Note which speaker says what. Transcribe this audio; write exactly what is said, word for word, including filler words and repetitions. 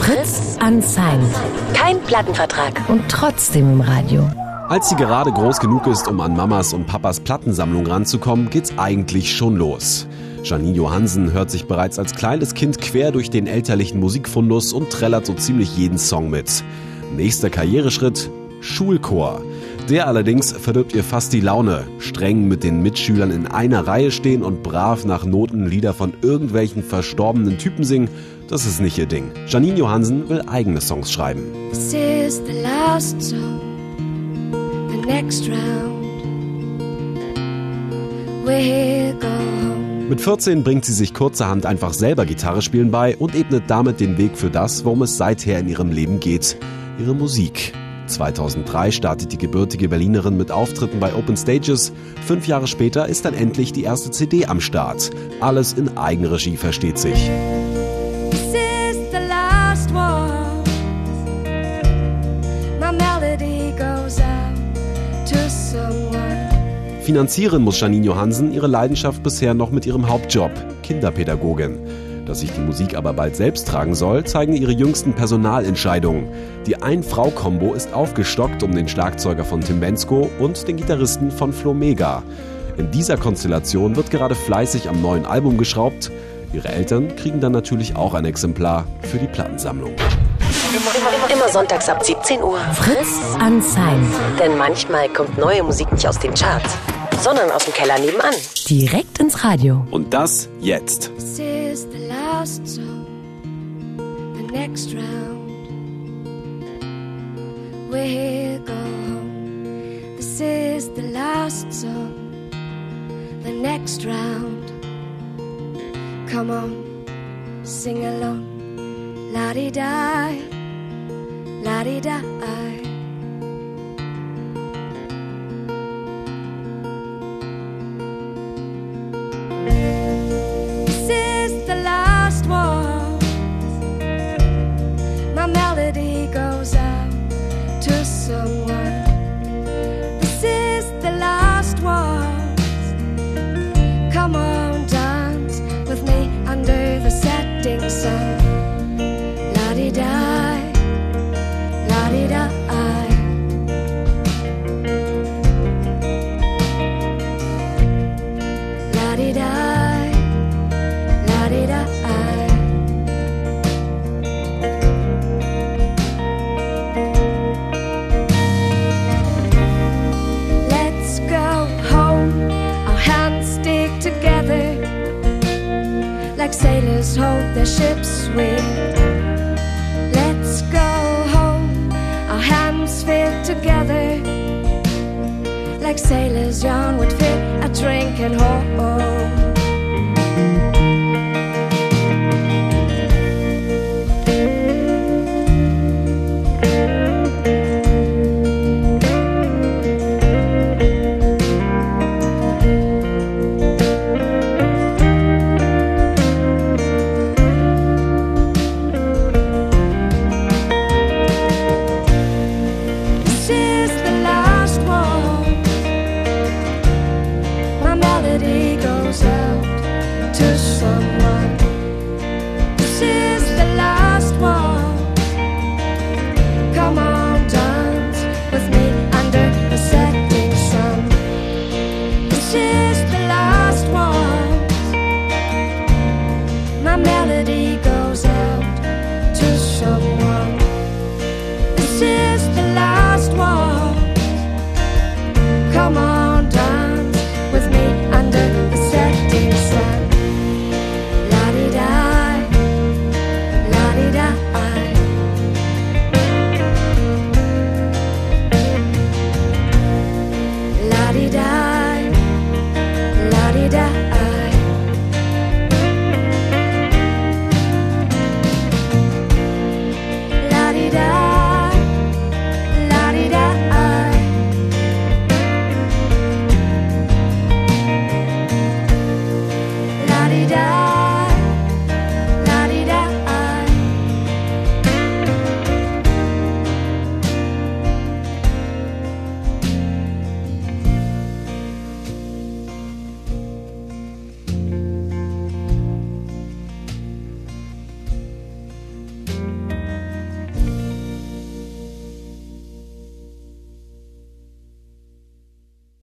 Speaker 1: Fritz Unsigned.
Speaker 2: Kein Plattenvertrag.
Speaker 1: Und trotzdem im Radio.
Speaker 3: Als sie gerade groß genug ist, um an Mamas und Papas Plattensammlung ranzukommen, geht's eigentlich schon los. Janine Johansen hört sich bereits als kleines Kind quer durch den elterlichen Musikfundus und trällert so ziemlich jeden Song mit. Nächster Karriereschritt: Schulchor. Der allerdings verdirbt ihr fast die Laune. Streng mit den Mitschülern in einer Reihe stehen und brav nach Noten Lieder von irgendwelchen verstorbenen Typen singen, das ist nicht ihr Ding. Janine Johansen will eigene Songs schreiben.
Speaker 4: This is the last song, the next round, we go home.
Speaker 3: Mit vierzehn bringt sie sich kurzerhand einfach selber Gitarre spielen bei und ebnet damit den Weg für das, worum es seither in ihrem Leben geht: ihre Musik. zweitausenddrei startet die gebürtige Berlinerin mit Auftritten bei Open Stages. Fünf Jahre später ist dann endlich die erste C D am Start. Alles in Eigenregie, versteht sich.
Speaker 4: This is the last one, my melody goes out to someone.
Speaker 3: Finanzieren muss Janine Johansen ihre Leidenschaft bisher noch mit ihrem Hauptjob, Kinderpädagogin. Dass sich die Musik aber bald selbst tragen soll, zeigen ihre jüngsten Personalentscheidungen. Die Ein-Frau-Kombo ist aufgestockt um den Schlagzeuger von Tim Bendzko und den Gitarristen von Flo Mega. In dieser Konstellation wird gerade fleißig am neuen Album geschraubt. Ihre Eltern kriegen dann natürlich auch ein Exemplar für die Plattensammlung.
Speaker 2: Immer sonntags ab siebzehn Uhr.
Speaker 1: Fritz Unsigned.
Speaker 2: Denn manchmal kommt neue Musik nicht aus den Charts, sondern aus dem Keller nebenan.
Speaker 1: Direkt ins Radio.
Speaker 3: Und das jetzt.
Speaker 4: This is the last song, the next round, we go home. This is the last song, the next round. Come on, sing along, la-di-di, la-di-di. Melody goes out to someone. This is the last waltz. Come on, dance with me under the setting sun. La-di-di, la-di-di. La-di-di, la-di-di. Like sailors hold their ships sweet. Let's go home, our hands fit together. Like sailors John would fit a drink and hold.